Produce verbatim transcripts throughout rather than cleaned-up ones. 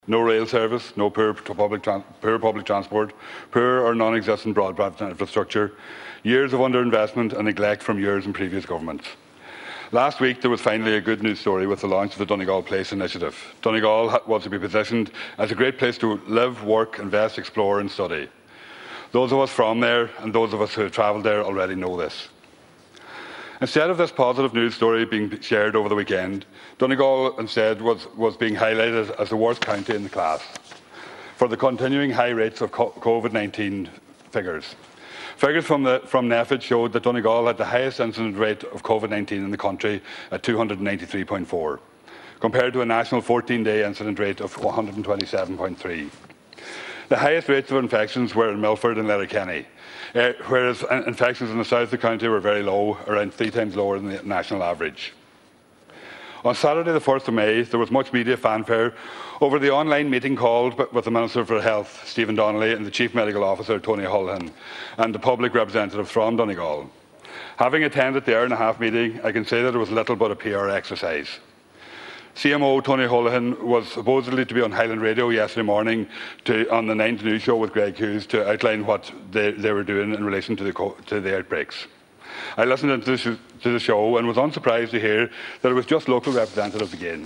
No rail service, no poor public, poor public transport, poor or non-existent broadband infrastructure, years of underinvestment and neglect from years and previous governments. Last week there was finally a good news story with the launch of the Donegal Place initiative. Donegal was to be positioned as a great place to live, work, invest, explore and study. Those of us from there and those of us who have travelled there already know this. Instead of this positive news story being shared over the weekend, Donegal instead was, was being highlighted as the worst county in the class for the continuing high rates of COVID nineteen figures. Figures from, the, from NPHET showed that Donegal had the highest incident rate of COVID nineteen in the country at two hundred ninety-three point four, compared to a national fourteen-day incident rate of one hundred twenty-seven point three. The highest rates of infections were in Milford and Letterkenny, uh, whereas infections in the south of the county were very low, around three times lower than the national average. On Saturday, the first of May, there was much media fanfare over the online meeting called with the Minister for Health, Stephen Donnelly, and the Chief Medical Officer, Tony Holohan, and the public representatives from Donegal. Having attended the hour and a half meeting, I can say that it was little but a P R exercise. C M O Tony Holohan was supposedly to be on Highland Radio yesterday morning to, on the Nine News show with Greg Hughes to outline what they, they were doing in relation to the, to the outbreaks. I listened to the, to the show and was unsurprised to hear that it was just local representatives again.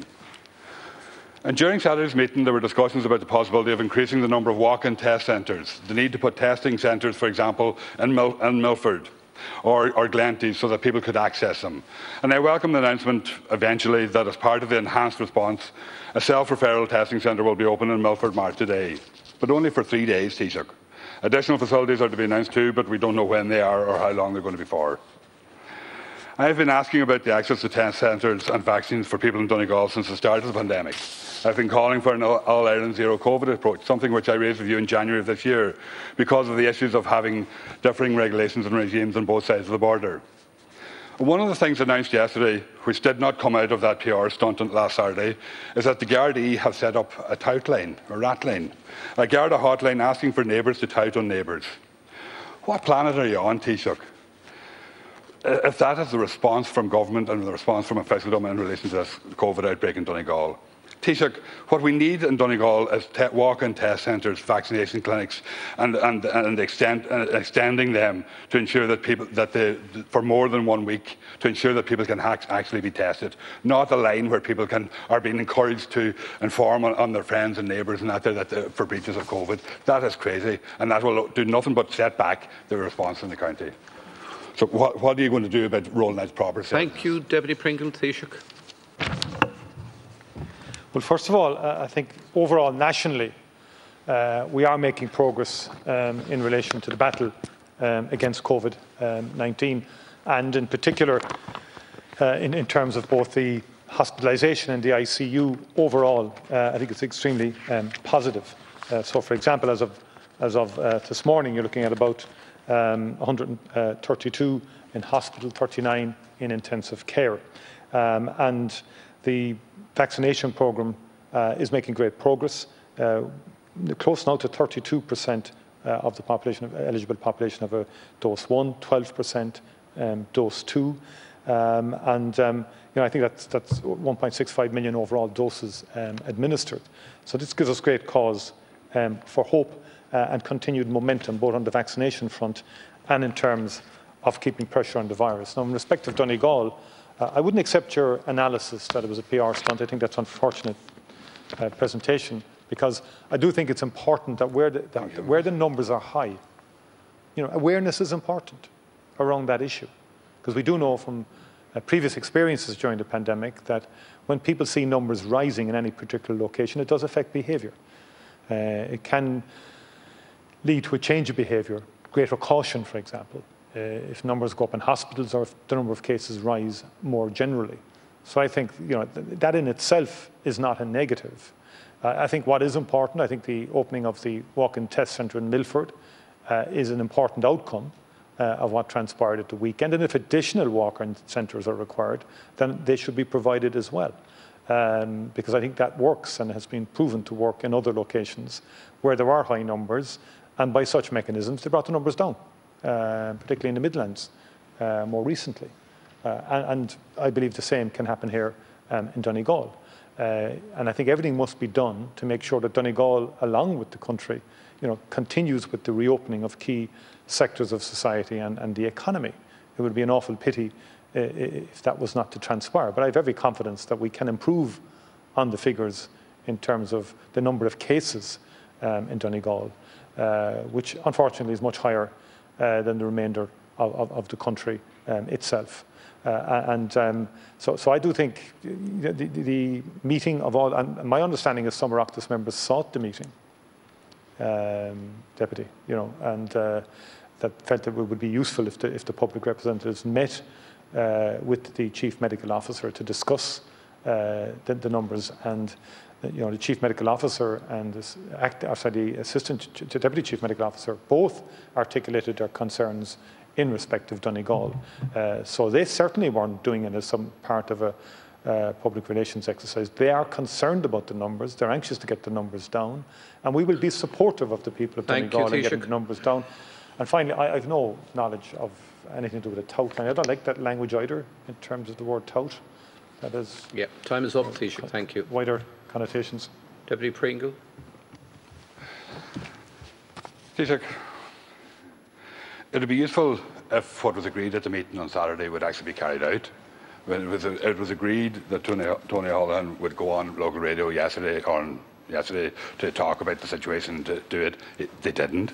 And during Saturday's meeting, there were discussions about the possibility of increasing the number of walk-in test centres, the need to put testing centres, for example, in, Mil in Milford or, or Glenties so that people could access them. And I welcome the announcement eventually that as part of the enhanced response, a self-referral testing centre will be open in Milford Mart today, but only for three days, Taoiseach. Additional facilities are to be announced too, but we don't know when they are or how long they're going to be for. I have been asking about the access to test centres and vaccines for people in Donegal since the start of the pandemic. I've been calling for an all-Ireland zero-COVID approach, something which I raised with you in January of this year, because of the issues of having differing regulations and regimes on both sides of the border. One of the things announced yesterday, which did not come out of that P R stunt last Saturday, is that the Gardaí have set up a tout line, a rat line, a Garda hotline asking for neighbours to tout on neighbours. What planet are you on, Taoiseach? If that is the response from government and the response from officialdom in relation to this COVID outbreak in Donegal. Taoiseach, what we need in Donegal is walk-in test centres, vaccination clinics, and, and, and extend, uh, extending them to ensure that people, that they, for more than one week, to ensure that people can actually be tested. Not a line where people can, are being encouraged to inform on, on their friends and neighbours and that, that they, for breaches of COVID. That is crazy, and that will do nothing but set back the response in the county. So what, what are you going to do about rolling out proper services? Thank you, Deputy Pringle. Taoiseach. Well, first of all, uh, I think overall nationally uh, we are making progress um, in relation to the battle um, against COVID nineteen, and in particular uh, in, in terms of both the hospitalisation and the I C U overall. uh, I think it's extremely um, positive. Uh, so, for example, as of, as of uh, this morning, you're looking at about um, one hundred thirty-two in hospital, thirty-nine in intensive care. Um, and the vaccination programme uh, is making great progress. Uh, close now to thirty-two percent uh, of the population, of eligible population, of a dose one, twelve percent um, dose two. Um, and um, you know, I think that's, that's one point six five million overall doses um, administered. So this gives us great cause um, for hope uh, and continued momentum, both on the vaccination front and in terms of keeping pressure on the virus. Now, in respect of Donegal, uh, I wouldn't accept your analysis that it was a P R stunt. I think that's an unfortunate uh, presentation, because I do think it's important that where the, that where the numbers are high, you know, awareness is important around that issue. Because we do know from uh, previous experiences during the pandemic that when people see numbers rising in any particular location, it does affect behaviour. Uh, it can lead to a change of behaviour, greater caution, for example, uh, if numbers go up in hospitals or if the number of cases rise more generally. So I think, you know, th that in itself is not a negative. Uh, I think what is important, I think the opening of the walk-in test centre in Milford uh, is an important outcome Uh, of what transpired at the weekend. And if additional walk-in centres are required, then they should be provided as well. Um, because I think that works and has been proven to work in other locations where there are high numbers, and by such mechanisms they brought the numbers down, uh, particularly in the Midlands uh, more recently. Uh, and, and I believe the same can happen here um, in Donegal. Uh, and I think everything must be done to make sure that Donegal, along with the country, you know, continues with the reopening of key sectors of society and, and the economy. It would be an awful pity uh, if that was not to transpire. But I have every confidence that we can improve on the figures in terms of the number of cases um, in Donegal, uh, which unfortunately is much higher uh, than the remainder of, of, of the country um, itself. Uh, and um, so, so I do think the, the, the meeting of all, and my understanding is some Oireachtas members sought the meeting, um, Deputy, you know, and uh, that felt that it would be useful if the, if the public representatives met uh, with the Chief Medical Officer to discuss uh, the, the numbers. And you know, the Chief Medical Officer and this act, or sorry, the Assistant the Deputy Chief Medical Officer both articulated their concerns in respect of Donegal. Uh, so they certainly weren't doing it as some part of a uh, public relations exercise. They are concerned about the numbers. They're anxious to get the numbers down. And we will be supportive of the people of Thank Donegal you, in getting the numbers down. And finally, I, I have no knowledge of anything to do with a tout line. I don't like that language either in terms of the word tout. That is... Yeah, time is up, Taoiseach. Thank you. Wider connotations. Deputy Pringle. Taoiseach, it would be useful if what was agreed at the meeting on Saturday would actually be carried out. When it was, it was agreed that Tony, Tony Holohan would go on local radio yesterday, on yesterday to talk about the situation, to do it. it they didn't.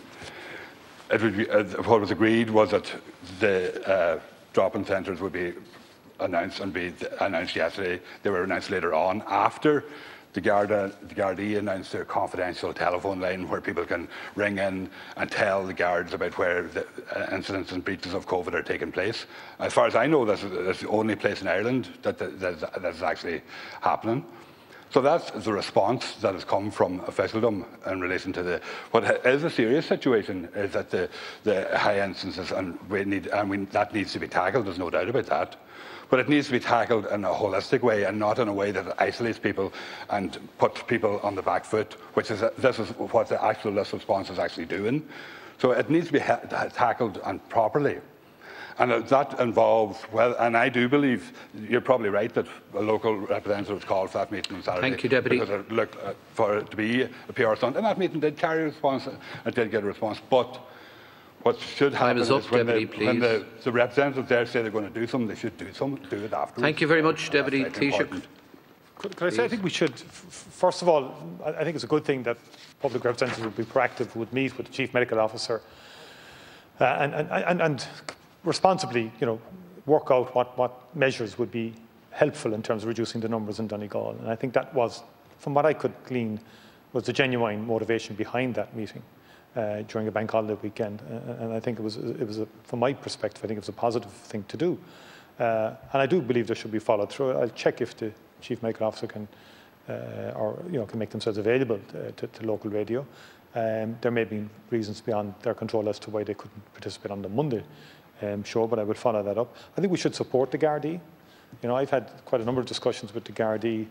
It would be, uh, what was agreed was that the uh, drop-in centres would be announced and be announced yesterday. They were announced later on, after the Garda, the Gardaí announced their confidential telephone line where people can ring in and tell the guards about where the uh, incidents and breaches of COVID are taking place. As far as I know, that's, that's the only place in Ireland that, that, that, that is actually happening. So that's the response that has come from officialdom in relation to the. What is a serious situation is that the, the high instances, and we need, and we, that needs to be tackled. There's no doubt about that. But it needs to be tackled in a holistic way and not in a way that isolates people and puts people on the back foot, which is a, this is what the actual list response is actually doing. So it needs to be ha tackled and properly. And that involves, well, and I do believe you're probably right that a local representative was called for that meeting on Saturday. Thank you, Deputy. Because it looked uh, for it to be a P R stunt. And that meeting did carry a response, it did get a response. But what should happen is, up, when, Deputy, the, when the, the representatives there say they're going to do something, they should do something, do it afterwards. Thank you very much, Deputy Taoiseach. Could, could I say, I think we should, first of all, I think it's a good thing that public representatives would be proactive, would meet with the Chief Medical Officer uh, and, and, and, and responsibly, you know, work out what, what measures would be helpful in terms of reducing the numbers in Donegal. And I think that was, from what I could glean, was the genuine motivation behind that meeting uh, during a bank holiday weekend. Uh, and I think it was, it was a, from my perspective, I think it was a positive thing to do. Uh, and I do believe there should be followed through. I'll check if the Chief Medical Officer can, uh, or you know, can make themselves available to, to, to local radio. Um, there may be reasons beyond their control as to why they couldn't participate on the Monday um, show, but I will follow that up. I think we should support the Gardaí. You know, I've had quite a number of discussions with the Gardaí,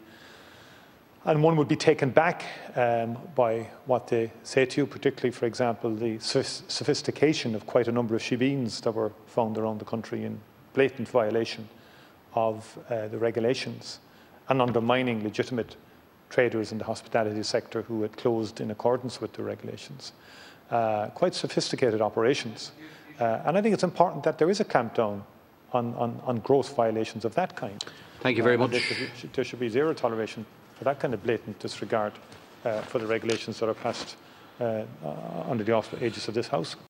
and one would be taken back um, by what they say to you, particularly, for example, the sophistication of quite a number of shebeens that were found around the country in blatant violation of uh, the regulations and undermining legitimate traders in the hospitality sector who had closed in accordance with the regulations. Uh, quite sophisticated operations. Uh, and I think it's important that there is a clampdown on, on, on gross violations of that kind. Thank you very uh, much. There should, be, there should be zero toleration for that kind of blatant disregard uh, for the regulations that are passed uh, under the aegis of this House.